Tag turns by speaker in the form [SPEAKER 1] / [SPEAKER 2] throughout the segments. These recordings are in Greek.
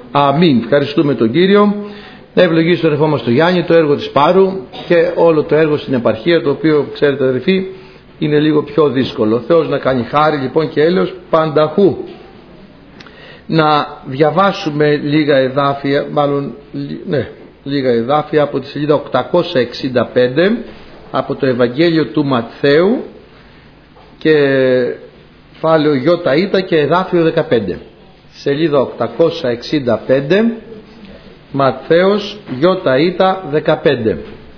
[SPEAKER 1] Αμήν. Ευχαριστούμε τον Κύριο. Να ευλογήσει τον αδελφό μας τον Γιάννη, το έργο της Πάρου και όλο το έργο στην επαρχία, το οποίο, ξέρετε αδελφοί, είναι λίγο πιο δύσκολο. Ο Θεός να κάνει χάρη λοιπόν και έλεος πανταχού. Να διαβάσουμε λίγα εδάφια, λίγα εδάφια από τη σελίδα 865 από το Ευαγγέλιο του Ματθαίου και φάλαιο Ιώτα και εδάφιο 15. Σελίδα 865 Ματθαίος Ιώτα 15.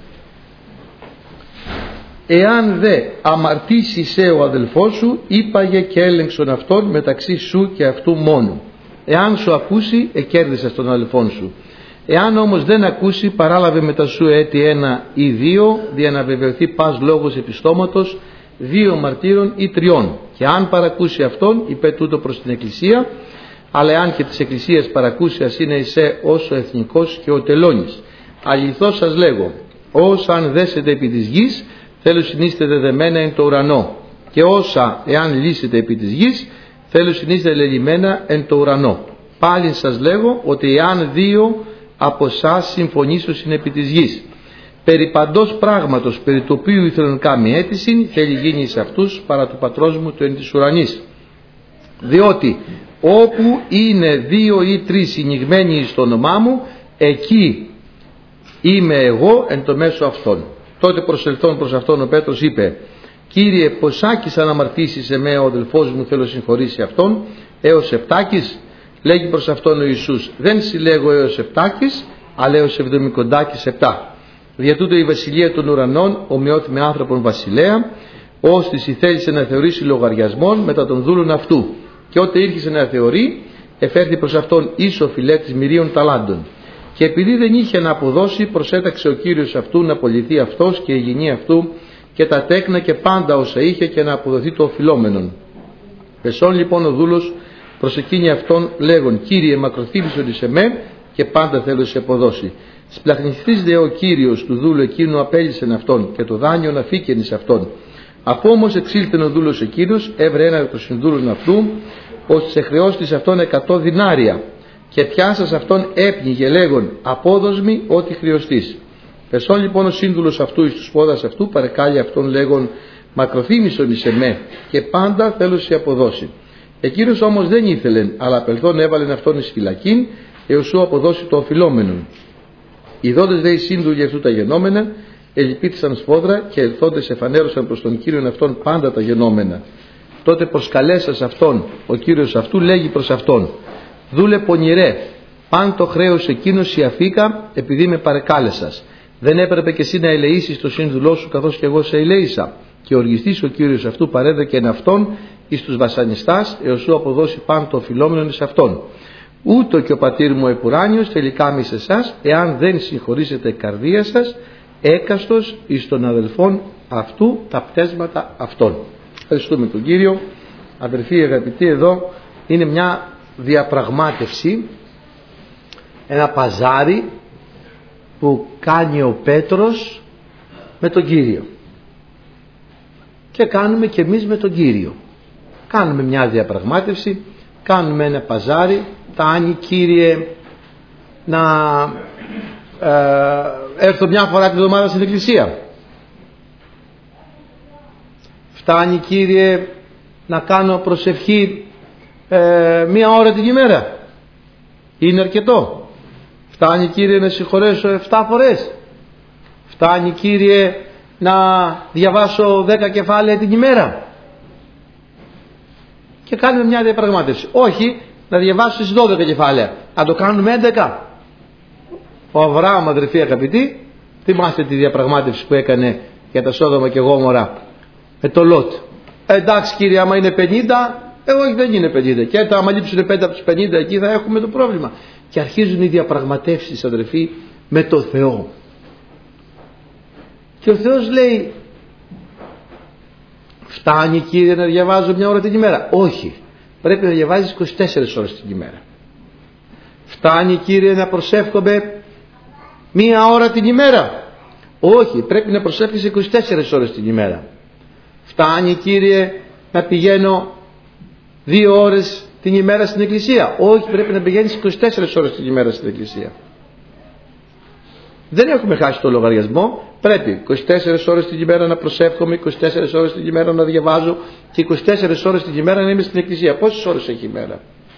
[SPEAKER 1] Εάν δε αμαρτήσει σε ο αδελφός σου, είπαγε και έλεγξον αυτόν μεταξύ σου και αυτού μόνου. Εάν σου ακούσει, εκέρδισες τον αδελφόν σου. Εάν όμως δεν ακούσει, παράλαβε μετά σου έτη 1 ή 2, δια να βεβαιωθεί πας λόγος επιστόματος 2 μαρτύρων ή 3. Και αν παρακούσει αυτόν, είπε τούτο προς την Εκκλησία, αλλά εάν και της Εκκλησίας παρακούσει, ας είναι εισέ όσο εθνικός και ο τελώνης. Αληθώς σας λέγω, όσα αν δέσετε επί της γης, θέλω συνείστε δεδεμένα εν το ουρανό, και όσα εάν λύσετε επί της γης, θέλω συνείστε λελειμμένα εν το ουρανό. Πάλιν σας λέγω ότι εάν 2 από εσάς συμφωνήσωσιν επί της γης, περί παντός πράγματος περί το οποίου ήθελον κάμει αίτηση, θέλει γίνει σε αυτούς παρά του πατρός μου του εν της ουρανής. Διότι όπου είναι 2 ή 3 συνηγμένοι στο όνομά μου, εκεί είμαι εγώ εν το μέσο αυτών. Τότε προσελθών προς αυτόν ο Πέτρος είπε, Κύριε, ποσάκις αν αμαρτήσεις εμέ ο αδελφός μου, θέλω συγχωρήσει αυτόν, έως 7. Λέγει προς αυτόν ο Ιησούς, δεν συλλέγω έως 7, αλλά έως 70. Δια τούτο η βασιλεία των ουρανών ομοιώθη με άνθρωπον βασιλέα, ώστις η θέλησε να θεωρήσει λογαριασμόν μετά των δούλων αυτού. Και ότε ήρχισε να θεωρεί, εφέρθη προς αυτόν ίσο φιλέτης μυρίων ταλάντων. Και επειδή δεν είχε να αποδώσει, προσέταξε ο Κύριος αυτού να απολυθεί αυτός και η γυνή αυτού και τα τέκνα και πάντα όσα είχε και να αποδοθεί το οφειλόμενον. Πεσών λοιπόν ο δούλος προσεκίνει αυτόν λέγον, Κύριε, μακροθύμησον εις εμέ και πάντα θέλω σε αποδώσει. Σπλαχνιστής δε ο Κύριος του δούλου εκείνου απέλυσεν αυτόν και το δάνειο να φύκεν εις αυτόν. Αφού όμως εξήλθεν ο δούλος εκείνος, έβρε ένα των συνδούλων αυτού, ώστε σε χρεώστης αυτόν 100 δινάρια. Και πιάσας αυτόν έπνιγε λέγον, απόδοσμη ό,τι χρεωστής. Πεσών λοιπόν ο σύνδουλος αυτού εις τους πόδας αυτού, παρεκάλει αυτόν λέγον, μακροθύμησον εις εμέ και πάντα θέλω σε αποδώσει. Εκείνος όμως δεν ήθελεν, αλλά απελθόν έβαλεν αυτόν εις φυλακήν, έως σου αποδώσει το οφειλόμενον. Ιδώντες δε οι σύνδουλοι αυτού τα γενόμενα, ελυπήθησαν σφόδρα και ελθόντες εφανέρωσαν προς τον Κύριον αυτόν πάντα τα γενόμενα. Τότε προσκαλέσας αυτόν, ο Κύριος αυτού λέγει προς αυτόν, δούλε πονηρέ, παν το χρέος εκείνος η αφήκα επειδή με παρεκάλεσας. Δεν έπρεπε και εσύ να ελεήσεις το σύνδουλό σου καθώς και εγώ σε ελέησα. Και οργιστής ο Κύριος αυτού παρέδεκε εν αυτόν εις τους βασανιστάς, έως σου αποδώσει παν το οφειλόμενον εις αυτόν. Ούτω και ο πατήρ μου επουράνιος τελικά μη σε εσάς, εάν δεν συγχωρήσετε καρδία σας, έκαστος εις των αδελφών αυτού τα πτέσματα αυτών. Ευχαριστούμε τον Κύριο. Αδελφοί αγαπητοί, εδώ είναι μια διαπραγμάτευση, ένα παζάρι που κάνει ο Πέτρος με τον Κύριο και κάνουμε και εμείς με τον Κύριο. Κάνουμε μια διαπραγμάτευση, κάνουμε ένα παζάρι. Φτάνει, Κύριε, να έρθω μια φορά την εβδομάδα στην εκκλησία? Φτάνει, Κύριε, να κάνω προσευχή 1 ώρα την ημέρα? Είναι αρκετό? Φτάνει, Κύριε, να συγχωρέσω 7 φορές? Φτάνει, Κύριε, να διαβάσω 10 κεφάλαια την ημέρα? Και κάνουμε μια διαπραγμάτευση. Όχι να διαβάσεις 12 κεφάλαια, να το κάνουμε 11. Ο Αβραάμ, αδερφοί αγαπητοί, θυμάστε τη διαπραγμάτευση που έκανε για τα Σόδομα και Γόμορα με το Λότ. Εντάξει, Κύριε, άμα είναι 50, όχι, δεν είναι 50. Και άμα λείψουν 5 από τους 50, εκεί θα έχουμε το πρόβλημα. Και αρχίζουν οι διαπραγματεύσεις, αδερφοί, με το Θεό. Και ο Θεός λέει, φτάνει, Κύριε, να διαβάζω 1 ώρα την ημέρα? Όχι, πρέπει να διαβάζεις 24 ώρες την ημέρα. Φτάνει, Κύριε, να προσεύχομαι 1 ώρα την ημέρα? Όχι, πρέπει να προσεύχεσαι 24 ώρες την ημέρα. Φτάνει, Κύριε, να πηγαίνω 2 ώρες την ημέρα στην εκκλησία? Όχι, πρέπει να πηγαίνεις 24 ώρες την ημέρα στην εκκλησία. Δεν έχουμε χάσει το λογαριασμό. Πρέπει 24 ώρες την ημέρα να προσεύχομαι, 24 ώρες την ημέρα να διαβάζω και 24 ώρες την ημέρα να είμαι στην εκκλησία. Πόσες ώρες έχει η μέρα?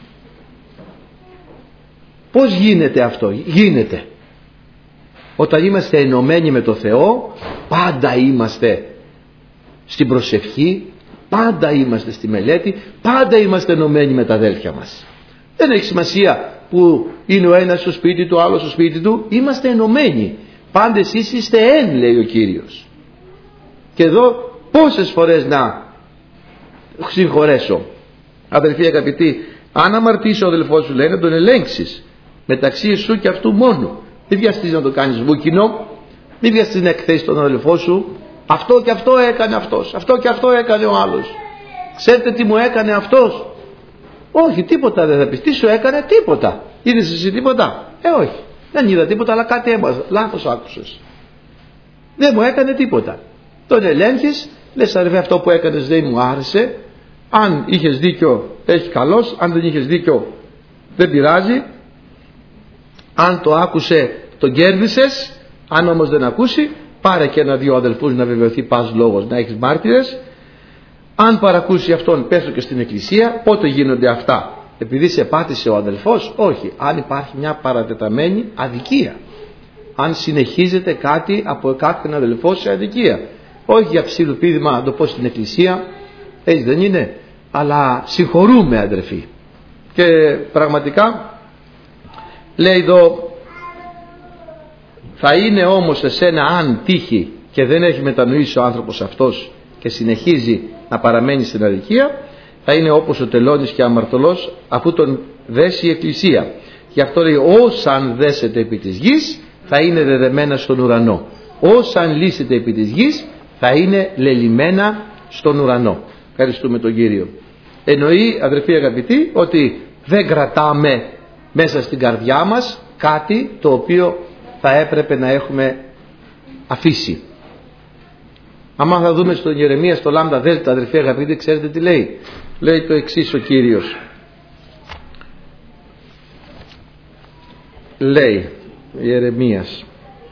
[SPEAKER 1] Πώς γίνεται αυτό? Γίνεται όταν είμαστε ενωμένοι με το Θεό. Πάντα είμαστε στην προσευχή, πάντα είμαστε στη μελέτη, πάντα είμαστε ενωμένοι με τα αδέλφια μας. Δεν έχει σημασία που είναι ο ένας στο σπίτι του, ο άλλος στο σπίτι του. Είμαστε ενωμένοι. Πάντα εσείς είστε εν, λέει ο Κύριος. Και εδώ πόσες φορές να συγχωρέσω? Αδελφοί αγαπητοί, αν αμαρτήσει ο αδελφός σου, λέει, να τον ελέγξεις μεταξύ σου και αυτού μόνο. Μην βιαστείς να το κάνεις βούκινο, μην βιαστείς να εκθέσεις τον αδελφό σου. Αυτό και αυτό έκανε αυτός, αυτό και αυτό έκανε ο άλλος. Ξέρετε τι μου έκανε αυτός? Όχι, τίποτα δεν θα πεις. Τι σου έκανε? Τίποτα. Είδες εσύ τίποτα? Όχι, δεν είδα τίποτα, αλλά κάτι έμαθα. Λάθος άκουσες. Δεν μου έκανε τίποτα. Τον ελέγχεις, λες, αδερφέ, αυτό που έκανες δεν μου άρεσε. Αν είχες δίκιο, έχει καλός. Αν δεν είχες δίκιο, δεν πειράζει. Αν το άκουσε, τον κέρδισες. Αν όμως δεν ακούσει, πάρε και ένα-δύο αδελφούς να βεβαιωθεί πας λόγος, να έχεις μάρτυρες. Αν παρακούσει αυτόν, πέσω και στην εκκλησία. Πότε γίνονται αυτά? Επειδή σε πάτησε ο αδελφός? Όχι, αν υπάρχει μια παρατεταμένη αδικία, αν συνεχίζεται κάτι από κάποιον αδελφό σε αδικία. Όχι για ψιλοπίδημα να το πω στην εκκλησία, έτσι δεν είναι? Αλλά συγχωρούμε, αδελφοί. Και πραγματικά λέει εδώ, θα είναι όμως σε σένα, αν τύχει και δεν έχει μετανοήσει ο άνθρωπος αυτός και συνεχίζει να παραμένει στην αδικία, θα είναι όπως ο τελώνης και αμαρτωλός, αφού τον δέσει η εκκλησία. Γι' αυτό λέει, όσαν δέσετε επί της γης, θα είναι δεδεμένα στον ουρανό. Όσαν λύσετε επί της γης, θα είναι λελιμένα στον ουρανό. Ευχαριστούμε τον Κύριο. Εννοεί, αδερφοί αγαπητοί, ότι δεν κρατάμε μέσα στην καρδιά μας κάτι το οποίο θα έπρεπε να έχουμε αφήσει. Άμα θα δούμε στον Ιερεμία, στο λάμδα δέλτα, αδερφοί αγαπητοί, ξέρετε τι λέει? Λέει το εξής ο Κύριος. Λέει Ιερεμίας,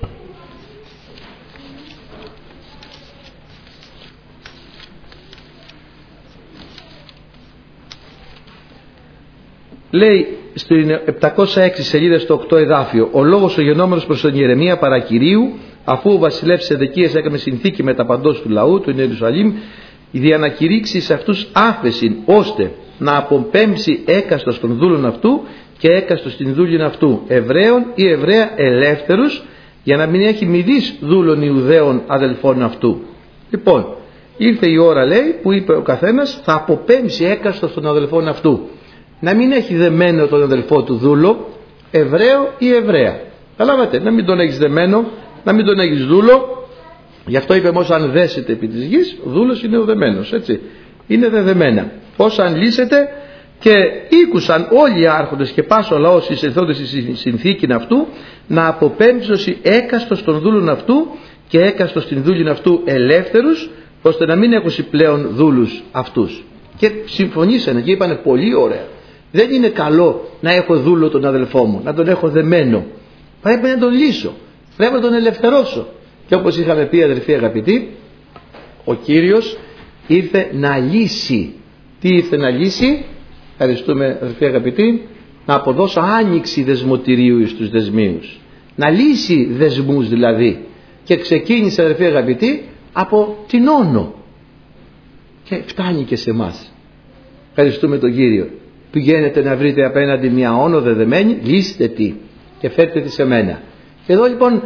[SPEAKER 1] λέει στην 706 σελίδα στο 8 εδάφιο, ο λόγος ο γενόμενος προς τον Ιερεμία παρακυρίου, αφού ο βασιλεύς Σεδεκίας έκανε συνθήκη με τα παντός του λαού του Ιερουσαλήμ, για να κηρύξει σε αυτούς άφεσιν, ώστε να αποπέμψει έκαστος των δούλων αυτού και έκαστος την δούλην αυτού, Εβραίων ή Εβραία ελεύθερους, για να μην έχει μηδείς δούλων Ιουδαίων αδελφών αυτού. Λοιπόν, ήρθε η ώρα, λέει, που είπε ο καθένας θα αποπέμψει έκαστος των αδελφών αυτού. Να μην έχει δεμένο τον αδελφό του δούλο, Εβραίο ή Εβραία. Καταλάβατε, να μην τον έχεις δεμένο, να μην τον έχεις δούλο. Γι' αυτό είπε όμως, αν δέσετε επί της γης, ο δούλος είναι ο δεμένος, έτσι. Είναι δεδεμένα. Όσα αν λύσετε, και ήκουσαν όλοι οι άρχοντες και πάσο λαός εισελθόντες στη συνθήκη αυτού, να αποπέμψωση έκαστος των δούλων αυτού και έκαστος την δούλην αυτού ελεύθερους, ώστε να μην έχουν πλέον δούλους αυτούς. Και συμφωνήσανε και είπανε, πολύ ωραία. Δεν είναι καλό να έχω δούλο τον αδελφό μου, να τον έχω δεμένο. Πρέπει να τον λύσω, πρέπει να τον ελευθερώσω. Και όπως είχαμε πει, αδελφοί αγαπητοί, ο Κύριος ήρθε να λύσει. Τι ήρθε να λύσει? Ευχαριστούμε, αδελφοί αγαπητοί. Να αποδώσω άνοιξη δεσμοτηρίου εις τους δεσμίους. Να λύσει δεσμούς δηλαδή. Και ξεκίνησε, αδελφοί αγαπητοί, από την όνο. Και φτάνει και σε εμάς. Ευχαριστούμε τον Κύριο. Πηγαίνετε να βρείτε απέναντι μια όνο δεδεμένη, λύστε τη και φέρτε τη σε μένα. Και εδώ λοιπόν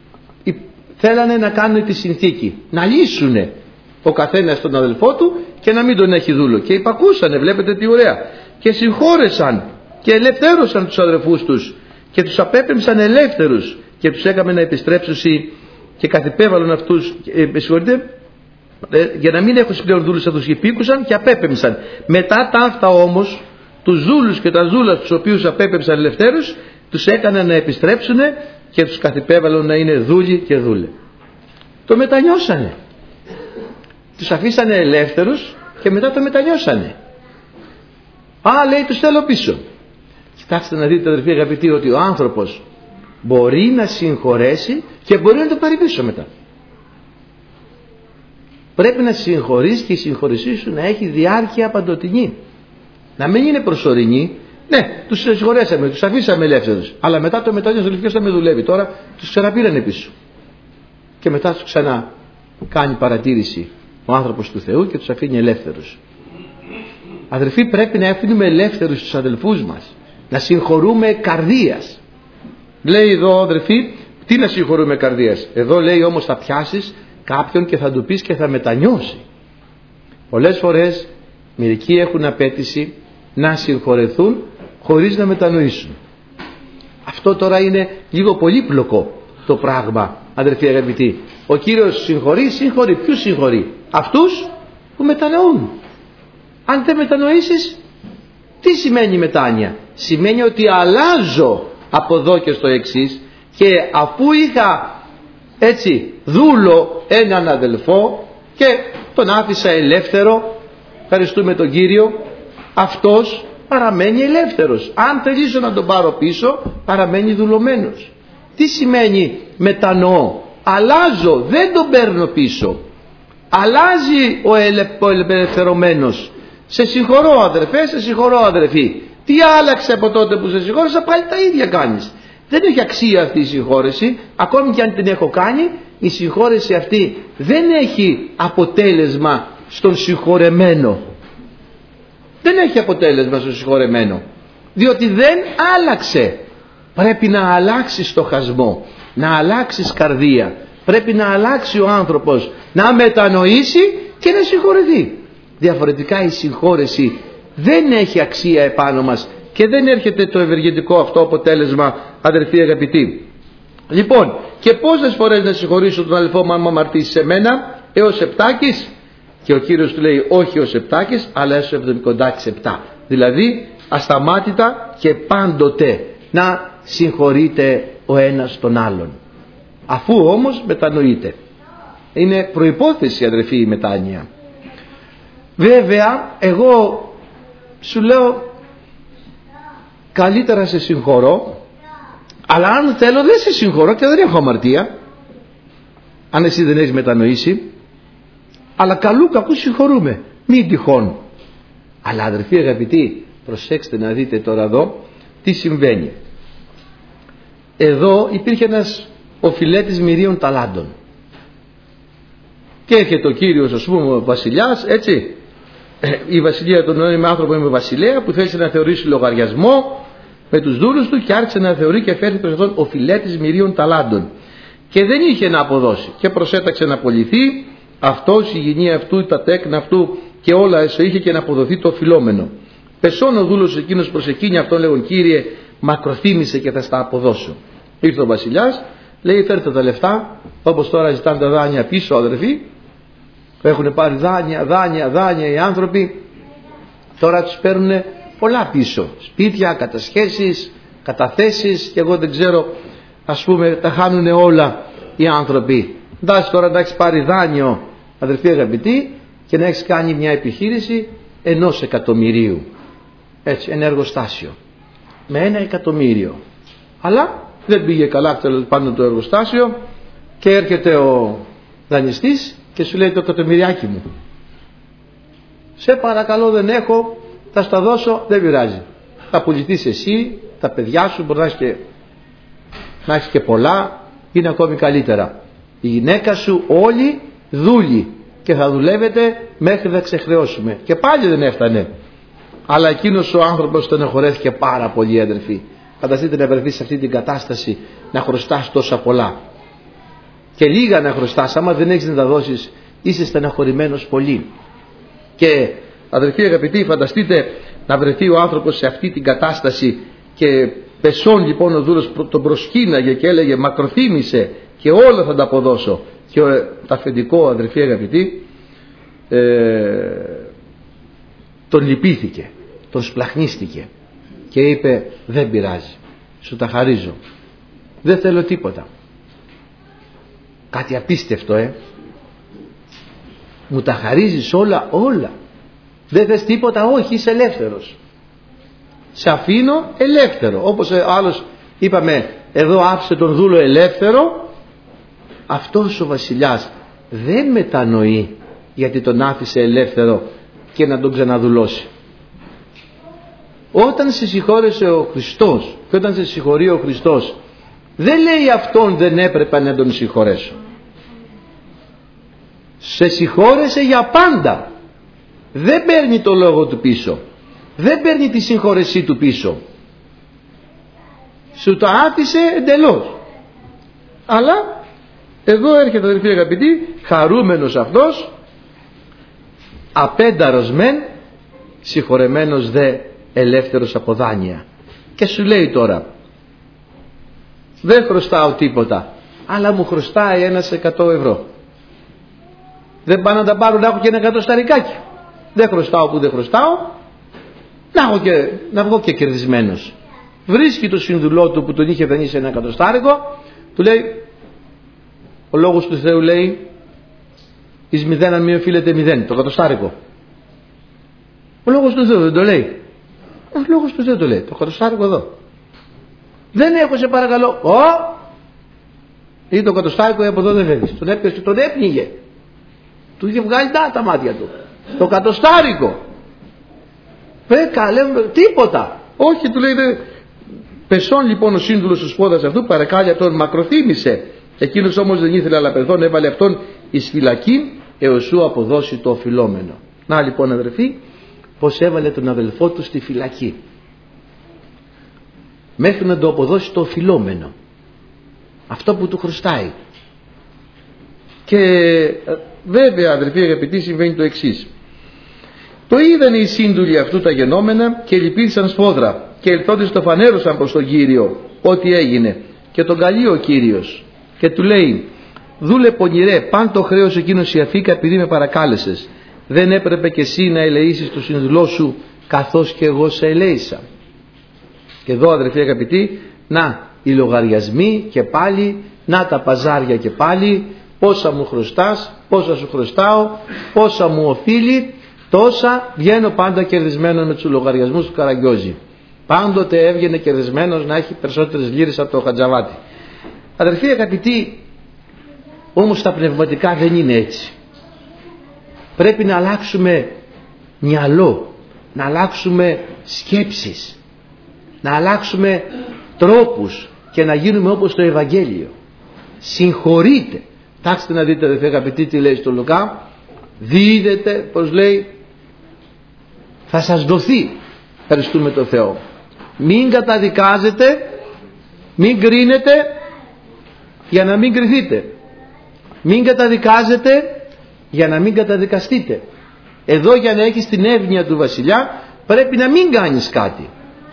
[SPEAKER 1] θέλανε να κάνουν τη συνθήκη, να λύσουνε ο καθένας τον αδελφό του και να μην τον έχει δούλο. Και υπακούσανε, βλέπετε τι ωραία. Και συγχώρεσαν και ελευθέρωσαν τους αδελφούς τους και τους απέπεμψαν ελεύθερους και τους έκαμε να επιστρέψουν και καθυπέβαλαν αυτούς, για να μην έχουν πλέον δούλους αυτούς, και υπήκουσαν και απέπεμψαν. Μετά τα αυτά όμως, τους δούλους και τα δούλα τους οποίους απέπεμψαν ελευθέρους, τους έκαναν να επιστρέψουν και τους καθυπέβαλαν να είναι δούλοι και δούλε. Το μετανιώσανε. Τους αφήσανε ελεύθερους και μετά το μετανιώσανε. Λέει τους θέλω πίσω. Κοιτάξτε να δείτε αδερφοί αγαπητοί, ότι ο άνθρωπος μπορεί να συγχωρέσει και μπορεί να το πάρει πίσω μετά. Πρέπει να συγχωρείς και η συγχωρησή σου να έχει διάρκεια παντοτινή. Να μην είναι προσωρινή. Ναι, τους συγχωρέσαμε, τους αφήσαμε ελεύθερους, αλλά μετά το μετάνιωσε ο θα με δουλεύει. Τώρα τους ξαναπήρανε πίσω. Και μετά τους ξανά κάνει παρατήρηση ο άνθρωπος του Θεού και τους αφήνει ελεύθερους. Αδερφοί, πρέπει να αφήνουμε ελεύθερους τους αδελφούς μας. Να συγχωρούμε καρδίας. Λέει εδώ αδερφοί, τι να συγχωρούμε καρδίας. Εδώ λέει όμως θα πιάσεις κάποιον και θα του πεις και θα μετανιώσει. Πολλές φορές μερικοί έχουν απέτηση να συγχωρεθούν χωρίς να μετανοήσουν. Αυτό τώρα είναι λίγο πολύπλοκο το πράγμα, αδερφοί αγαπητοί. Ο Κύριος συγχωρεί. Ποιους συγχωρεί? Αυτούς που μετανοούν. Αν δεν μετανοήσεις, τι σημαίνει μετάνοια? Σημαίνει ότι αλλάζω από εδώ και στο εξής, και αφού είχα έτσι δούλο έναν αδελφό και τον άφησα ελεύθερο, ευχαριστούμε τον Κύριο, αυτός παραμένει ελεύθερος. Αν θελήσω να τον πάρω πίσω, παραμένει δουλωμένος. Τι σημαίνει μετανοώ? Αλλάζω, δεν τον παίρνω πίσω. Αλλάζει ο ελευθερωμένος. Σε συγχωρώ αδερφέ, σε συγχωρώ αδερφή. Τι άλλαξε από τότε που σε συγχώρεσα? Πάλι τα ίδια κάνεις. Δεν έχει αξία αυτή η συγχώρεση. Ακόμη και αν την έχω κάνει, η συγχώρεση αυτή δεν έχει αποτέλεσμα στον συγχωρεμένο. Δεν έχει αποτέλεσμα στον συγχωρεμένο, διότι δεν άλλαξε. Πρέπει να αλλάξει στοχασμό, να αλλάξεις καρδία. Πρέπει να αλλάξει ο άνθρωπος, να μετανοήσει και να συγχωρεθεί. Διαφορετικά η συγχώρεση δεν έχει αξία επάνω μας και δεν έρχεται το ευεργετικό αυτό αποτέλεσμα, αδερφοί αγαπητοί. Λοιπόν, και πόσες φορές να συγχωρήσω τον αδελφό μου αν μου αμαρτήσει σε μένα? Έως 7? Και ο Κύριος του λέει όχι ως 7, αλλά έως 77. Δηλαδή ασταμάτητα και πάντοτε να συγχωρείτε ο ένας τον άλλον, αφού όμως μετανοείτε. Είναι προϋπόθεση αδερφοί η μετάνοια. Βέβαια εγώ σου λέω καλύτερα σε συγχωρώ, αλλά αν θέλω δεν σε συγχωρώ και δεν έχω αμαρτία, αν εσύ δεν έχεις μετανοήσει. Αλλά καλού κακού συγχωρούμε, μην τυχόν. Αλλά αδερφοί αγαπητοί, προσέξτε να δείτε τώρα εδώ τι συμβαίνει. Εδώ υπήρχε ένας οφειλέτης μυρίων ταλάντων και έρχεται ο Κύριος, ας πούμε, ο βασιλιάς, έτσι, η βασιλεία των νέων άνθρωπο είμαι βασιλέα, που θέλησε να θεωρήσει λογαριασμό με τους δούλους του και άρχισε να θεωρεί και φέρει προς αυτόν οφειλέτης μυρίων ταλάντων και δεν είχε να αποδώσει και προσέταξε να απολυθεί αυτός, η γυνή αυτού, τα τέκνα αυτού και όλα έσω είχε και να αποδοθεί το οφειλόμενο. Πεσόν ο δούλος εκείνος προσεκίνει αυτόν, λέγον Κύριε, μακροθύμησε και θα στα αποδώσω. Ήρθε ο βασιλιάς, λέει φέρτε τα λεφτά, όπως τώρα ζητάνε τα δάνεια πίσω αδερφοί, έχουν πάρει δάνεια οι άνθρωποι, τώρα τους παίρνουν πολλά πίσω, σπίτια, κατασχέσεις, καταθέσεις και εγώ δεν ξέρω, ας πούμε τα χάνουν όλα οι άνθρωποι. Εντάξει τώρα να έχεις πάρει δάνειο αδερφοί αγαπητοί και να έχεις κάνει μια επιχείρηση 1 εκατομμυρίου, έτσι, ένα εργοστάσιο με 1 εκατομμύριο, αλλά δεν πήγε καλά πάνω το εργοστάσιο και έρχεται ο δανειστής και σου λέει το εκατομμυριάκι μου σε παρακαλώ δεν έχω, θα στα δώσω, δεν πειράζει, θα πουληθείς εσύ, τα παιδιά σου, μπορεί να έχεις και πολλά, είναι ακόμη καλύτερα, η γυναίκα σου όλοι δούλοι και θα δουλεύετε μέχρι να ξεχρεώσουμε. Και πάλι δεν έφτανε, αλλά εκείνος ο άνθρωπος στενοχωρέθηκε πάρα πολύ αδερφοί. Φανταστείτε να βρεθείς σε αυτή την κατάσταση, να χρωστάς τόσα πολλά και λίγα να χρωστάς, άμα δεν έχεις να τα δώσεις είσαι στεναχωρημένος πολύ. Και αδερφοί αγαπητοί, φανταστείτε να βρεθεί ο άνθρωπος σε αυτή την κατάσταση και πεσόν λοιπόν ο δούλος τον προσκύναγε και έλεγε μακροθύμησε και όλα θα τα αποδώσω, και το αφεντικό αδερφοί αγαπητοί τον λυπήθηκε, τον σπλαχνίστηκε και είπε δεν πειράζει, σου τα χαρίζω, δεν θέλω τίποτα. Κάτι απίστευτο μου τα χαρίζεις όλα, δεν θες τίποτα? Όχι, είσαι ελεύθερος. σε αφήνω ελεύθερο. Όπως ο άλλος είπαμε, εδώ άφησε τον δούλο ελεύθερο, αυτός ο βασιλιάς δεν μετανοεί γιατί τον άφησε ελεύθερο και να τον ξαναδουλώσει. Όταν σε συγχώρεσε ο Χριστός και όταν σε συγχωρεί ο Χριστός, δεν λέει αυτόν δεν έπρεπε να τον συγχωρέσω. Σε συγχώρεσε για πάντα. Δεν παίρνει το λόγο του πίσω, δεν παίρνει τη συγχώρεσή του πίσω, σου το άφησε εντελώς. Αλλά εδώ έρχεται, αδελφοί αγαπητοί, χαρούμενος αυτός, απένταρος μεν, συγχωρεμένος δε, ελεύθερος από δάνεια. Και σου λέει τώρα, δεν χρωστάω τίποτα, αλλά μου χρωστάει ένας 100 ευρώ. Δεν πάω να τα πάρω να έχω και ένα εκατοσταρικάκι. Δεν χρωστάω που δεν χρωστάω, να βγω και κερδισμένος. Βρίσκει το συνδουλό του που τον είχε δανείσει ένα εκατοστάρικο, του λέει, ο λόγος του Θεού λέει, εις μηδέν αν μη οφείλεται μηδέν, το εκατοστάρικο. Ο λόγος του Θεού δεν το λέει. Ο λόγος του Θεού το λέει, το εκατοστάρικο εδώ. Δεν έχω, σε παρακαλώ. Ή το εκατοστάρικο από εδώ δεν φεύγεις. Τον έπιασε, τον έπνιγε. Του είχε βγάλει τα μάτια του. Το εκατοστάρικο. Τίποτα. Όχι, του λέει. Πεσών λοιπόν ο σύντουλος του σπόδας αυτού, παρακάλει αυτόν, μακροθύμησε. Εκείνος όμως δεν ήθελε αλλαπερθόν, έβαλε αυτόν εις φυλακή έως σου αποδώσει το οφειλόμενο. Να λοιπόν, αδερφοί, πως έβαλε τον αδελφό του στη φυλακή μέχρι να το αποδώσει το οφειλόμενο, αυτό που του χρωστάει. Και βέβαια, αδερφοί αγαπητοί, συμβαίνει το εξής. Το είδαν οι σύντουλοι αυτού τα γενόμενα και λυπήθησαν σφόδρα, και ελθόντες το φανέρωσαν προς τον Κύριο ό,τι έγινε, και τον καλεί ο Κύριος και του λέει, δούλε πονηρέ, παν το χρέος εκείνος σε αφήκα επειδή με παρακάλεσες. Δεν έπρεπε και εσύ να ελεήσεις το συνδουλό σου καθώς και εγώ σε ελέησα. Και εδώ, αδερφοί αγαπητοί, να οι λογαριασμοί και πάλι, να τα παζάρια και πάλι, πόσα μου χρωστάς, πόσα σου χρωστάω, πόσα μου οφείλει, τόσα. Βγαίνω πάντα κερδισμένο με τους λογαριασμούς του Καραγκιόζη. Πάντοτε έβγαινε κερδισμένος να έχει περισσότερες λίρες από το Χατζαβάτη. Αδερφοί αγαπητοί, όμως τα πνευματικά δεν είναι έτσι. Πρέπει να αλλάξουμε μυαλό, να αλλάξουμε σκέψεις, να αλλάξουμε τρόπους και να γίνουμε όπως το Ευαγγέλιο. Συγχωρείτε. Τάξτε να δείτε, αδερφοί αγαπητοί, τι λέει στο Λουκά. Δίδετε, πως λέει, θα σας δοθεί. Ευχαριστούμε τον Θεό. Μην καταδικάζετε, μην κρίνετε για να μην κριθείτε. Μην καταδικάζετε για να μην καταδικαστείτε. Εδώ, για να έχεις την εύνοια του βασιλιά, πρέπει να μην κάνεις κάτι.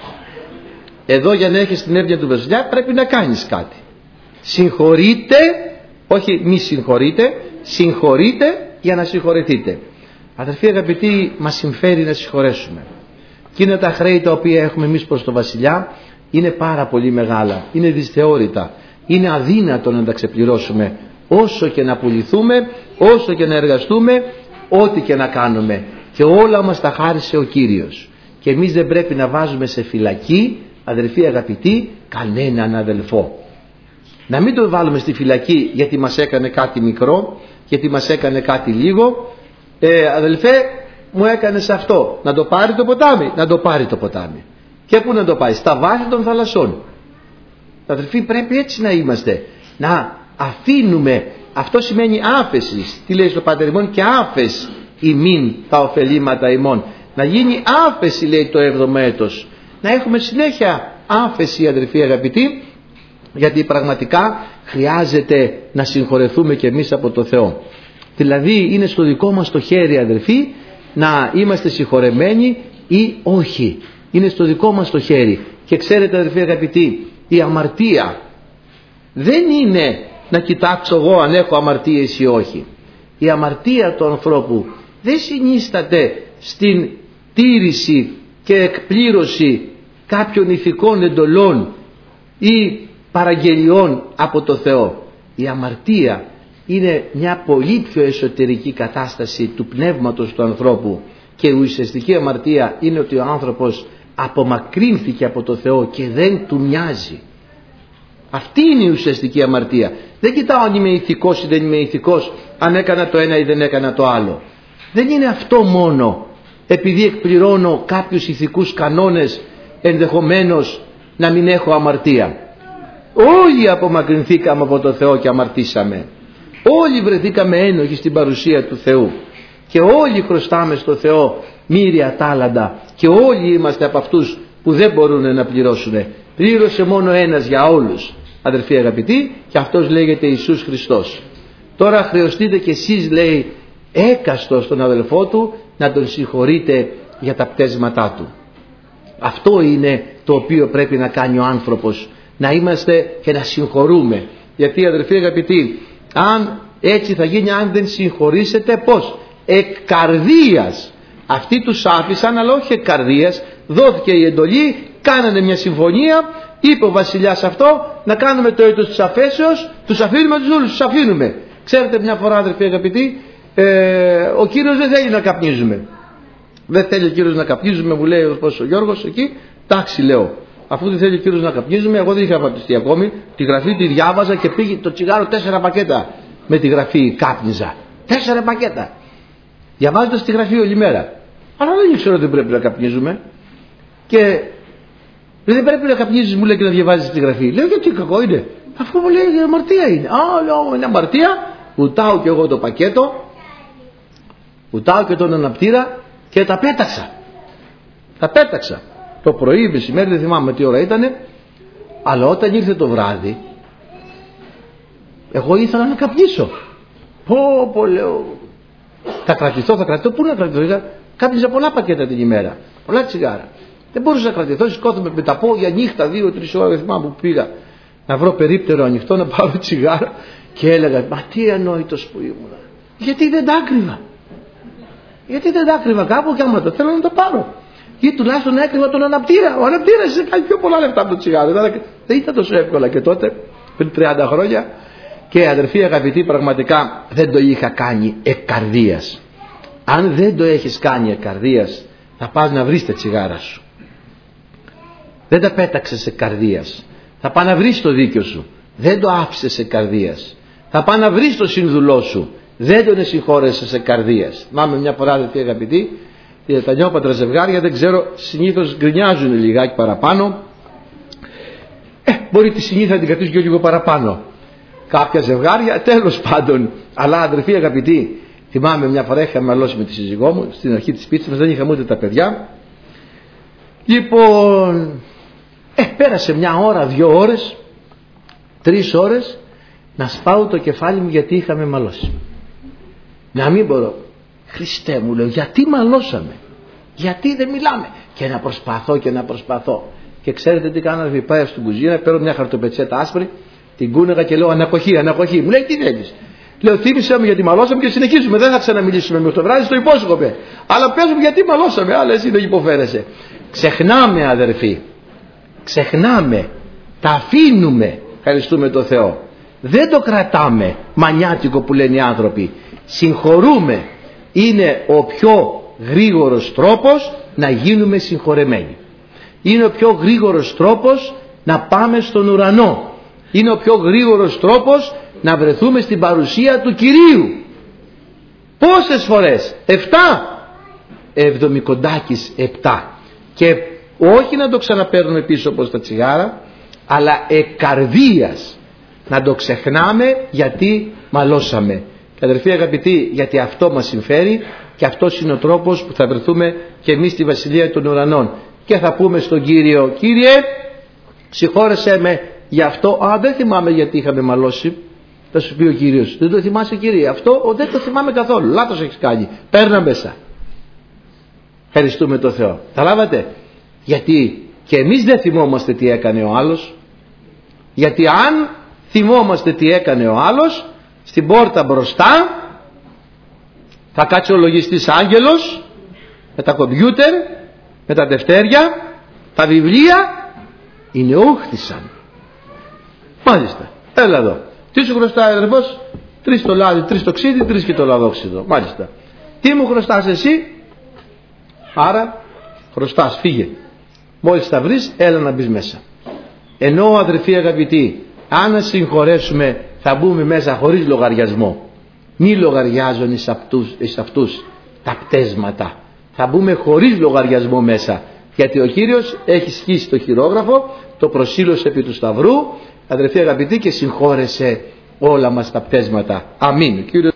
[SPEAKER 1] Εδώ, για να έχεις την εύνοια του βασιλιά, πρέπει να κάνεις κάτι. Συγχωρείτε, όχι μη συγχωρείτε, συγχωρείτε για να συγχωρεθείτε. Αδερφοί αγαπητοί, μας συμφέρει να συγχωρέσουμε. Και είναι τα χρέη τα οποία έχουμε εμείς προς τον βασιλιά, είναι πάρα πολύ μεγάλα, είναι δυσθεώρητα, είναι αδύνατο να τα ξεπληρώσουμε, όσο και να πουληθούμε, όσο και να εργαστούμε, ό,τι και να κάνουμε. Και όλα μας τα χάρισε ο Κύριος. Και εμείς δεν πρέπει να βάζουμε σε φυλακή, αδερφοί αγαπητοί, κανέναν αδελφό. Να μην το βάλουμε στη φυλακή γιατί μας έκανε κάτι μικρό, γιατί μας έκανε κάτι λίγο. Αδελφέ, μου έκανες αυτό, να το πάρει το ποτάμι, να το πάρει το ποτάμι. Και πού να το πάει? Στα βάθη των θαλασσών. Αδελφοί, πρέπει έτσι να είμαστε, να αφήνουμε. Αυτό σημαίνει άφεση. Τι λέει στο Πάτερ ημών? Και άφεση ημίν τα ωφελήματα ημών. Να γίνει άφεση, λέει, το 7ο έτος. Να έχουμε συνέχεια άφεση, αδελφοί αγαπητοί, γιατί πραγματικά χρειάζεται να συγχωρεθούμε και εμείς από το Θεό. Δηλαδή είναι στο δικό μας το χέρι, αδελφοί, να είμαστε συγχωρεμένοι ή όχι. Είναι στο δικό μας το χέρι. Και ξέρετε, αδελφοί αγαπητοί, η αμαρτία δεν είναι να κοιτάξω εγώ αν έχω αμαρτίες ή όχι. Η αμαρτία του ανθρώπου δεν συνίσταται στην τήρηση και εκπλήρωση κάποιων ηθικών εντολών ή παραγγελιών από το Θεό. Η αμαρτία είναι μια πολύ πιο εσωτερική κατάσταση του πνεύματος του ανθρώπου, και η ουσιαστική αμαρτία είναι ότι ο άνθρωπος απομακρύνθηκε από το Θεό και δεν του μοιάζει. Αυτή είναι η ουσιαστική αμαρτία. Δεν κοιτάω αν είμαι ηθικός ή δεν είμαι ηθικός, αν έκανα το ένα ή δεν έκανα το άλλο. Δεν είναι αυτό μόνο, επειδή εκπληρώνω κάποιους ηθικούς κανόνες, ενδεχομένως να μην έχω αμαρτία. Όλοι απομακρυνθήκαμε από το Θεό και αμαρτήσαμε. Όλοι βρεθήκαμε ένοχοι στην παρουσία του Θεού. Και όλοι χρωστάμε στο Θεό μοίρια τάλαντα. Και όλοι είμαστε από αυτούς που δεν μπορούν να πληρώσουν. Πλήρωσε μόνο ένας για όλους, αδερφοί αγαπητοί, και αυτός λέγεται Ιησούς Χριστός. Τώρα χρεωστείτε κι εσείς, λέει, έκαστο στον αδελφό του να τον συγχωρείτε για τα πτέσματά του. Αυτό είναι το οποίο πρέπει να κάνει ο άνθρωπος, να είμαστε και να συγχωρούμε. Γιατί, αδερφοί αγαπητοί, αν έτσι θα γίνει, αν δεν συγχωρήσετε, πώς? Εκ καρδίας. Αυτοί τους άφησαν, αλλά όχι εκ καρδίας. Δόθηκε η εντολή, κάνανε μια συμφωνία, είπε ο βασιλιάς αυτό, να κάνουμε το έτος της αφέσεως, τους αφήνουμε τους όλους, τους αφήνουμε. Ξέρετε, μια φορά, αδερφοί αγαπητοί, ο Κύριος δεν θέλει να καπνίζουμε. Δεν θέλει ο Κύριος να καπνίζουμε, μου λέει ο Γιώργος εκεί. Εντάξει, λέω, αφού δεν θέλει ο Κύριος να καπνίζουμε, εγώ δεν είχα βαπτιστεί ακόμη. Τη γραφή τη διάβαζα και πήγε το τσιγάρο 4 πακέτα με τη γραφή κάπνιζα. 4 πακέτα. Διαβάζοντας τη γραφή όλη μέρα. Αλλά δεν ήξερα ότι δεν πρέπει να καπνίζουμε. Και δεν πρέπει να καπνίζεις, μου λέει, και να διαβάζεις τη γραφή. Λέω, γιατί κακό είναι? Αφού μου λέει αμαρτία είναι. Λέω, είναι αμαρτία. Βουτάω και εγώ το πακέτο, βουτάω και τον αναπτήρα και τα πέταξα. Τα πέταξα. Το πρωί, μεσημέρι, δεν θυμάμαι τι ώρα ήτανε, αλλά όταν ήρθε το βράδυ, εγώ ήθελα να καπνίσω. Πω, λέω, θα κρατηθώ, πού να κρατηθώ? Κάπνιζα πολλά πακέτα την ημέρα, πολλά τσιγάρα. Δεν μπορούσα να κρατηθώ, σηκώθομαι με τα πόδια νύχτα, 2-3 ώρες, δεν θυμάμαι που πήγα να βρω περίπτερο ανοιχτό να πάρω τσιγάρα. Και έλεγα, μα τι ανόητος που ήμουνα. Γιατί δεν τα άκρυβα. Γιατί δεν τα άκρυβα κάπου, και άμα το θέλω να το πάρω. Ή τουλάχιστον έκρυβα τον αναπτήρα. Ο αναπτήρας κάνει πιο πολλά λεφτά από το τσιγάρο. Δεν ήταν τόσο εύκολα και τότε, πριν 30 χρόνια. Και αδερφοί αγαπητοί, πραγματικά δεν το είχα κάνει εκ καρδίας. Αν δεν το έχεις κάνει εκ καρδίας, θα πας να βρεις τα τσιγάρα σου. Δεν τα πέταξες εκ καρδίας. Θα πας να βρεις το δίκιο σου. Δεν το άφησες εκ καρδίας. Θα πας να βρεις το σύνδουλό σου. Δεν τον συγχώρεσες εκ καρδίας. Μάμε μια φορά, αδερφοί αγαπητοί, τα νιώπατρα ζευγάρια, δεν ξέρω, συνήθως γκρινιάζουν λιγάκι παραπάνω. Μπορεί τη συνήθεια να την κρατήσουν και λίγο παραπάνω. Κάποια ζευγάρια, τέλος πάντων. Αλλά αδερφοί αγαπητοί, θυμάμαι μια φορά είχαμε μαλώσει με τη σύζυγό μου στην αρχή της σπίτης μας, δεν είχαμε ούτε τα παιδιά. Λοιπόν, πέρασε μια ώρα, 2 ώρες, 3 ώρες να σπάω το κεφάλι μου γιατί είχαμε μαλώσει. Να μην μπορώ. Χριστέ μου, λέω, γιατί μαλώσαμε? Γιατί δεν μιλάμε? Και να προσπαθώ. Και ξέρετε τι κάνω? Πάω στην κουζίνα, παίρνω μια χαρτοπετσέτα άσπρη, την κούνεγα και λέω ανακοχή. Μου λέει, τι θέλεις? Λέω, θύμισε μου γιατί μαλώσαμε και συνεχίζουμε. Δεν θα ξαναμιλήσουμε μέχρι το βράδυ, στο υπόσχομαι. Αλλά πες μου γιατί μαλώσαμε, αλλά εσύ δεν υποφέρεσαι. Ξεχνάμε, αδερφοί. Ξεχνάμε. Τα αφήνουμε. Ευχαριστούμε τον Θεό. Δεν το κρατάμε μανιάτικο που λένε οι άνθρωποι. Συγχωρούμε. Είναι ο πιο γρήγορος τρόπος να γίνουμε συγχωρεμένοι. Είναι ο πιο γρήγορος τρόπος να πάμε στον ουρανό. Είναι ο πιο γρήγορος τρόπος να βρεθούμε στην παρουσία του Κυρίου. Πόσες φορές? 7. Εβδομικοντάκης 7. Και όχι να το ξαναπαίρνουμε πίσω όπως τα τσιγάρα, αλλά εκ καρδίας να το ξεχνάμε γιατί μαλώσαμε. Και αδερφοί αγαπητοί, γιατί αυτό μας συμφέρει και αυτός είναι ο τρόπος που θα βρεθούμε και εμείς στη Βασιλεία των Ουρανών. Και θα πούμε στον Κύριο, Κύριε, συγχώρεσέ με γι' αυτό. Δεν θυμάμαι γιατί είχαμε μαλώσει. Θα σου πει ο Κύριος, δεν το θυμάσαι, Κύριε? Αυτό δεν το θυμάμαι καθόλου. Λάθος έχεις κάνει. Παίρνα μέσα. Ευχαριστούμε τον Θεό. Τα λάβατε? Γιατί και εμείς δεν θυμόμαστε τι έκανε ο άλλος. Γιατί αν θυμόμαστε τι έκανε ο άλλος, στην πόρτα μπροστά θα κάτσει ο λογιστής άγγελος με τα κομπιούτερ, με τα δευτέρια, τα βιβλία, είναι όχθησαν. Μάλιστα, έλα εδώ. Τι σου χρωστάει, αδερφός? 3 το λάδι, 3 το ξύδι, 3 και το λαδόξιδο. Μάλιστα. Τι μου χρωστάς εσύ? Άρα χρωστάς, φύγε. Μόλις τα βρεις, έλα να μπεις μέσα. Ενώ, αδερφοί αγαπητοί, αν συγχωρέσουμε, θα μπούμε μέσα χωρίς λογαριασμό. Μη λογαριάζουν εις αυτούς τα πτέσματα. Θα μπούμε χωρίς λογαριασμό μέσα. Γιατί ο Κύριος έχει σκίσει το χειρόγραφο, το προσήλωσε επί του Σταυρού, αδερφοί αγαπητοί, και συγχώρεσε όλα μας τα πτέσματα. Αμήν.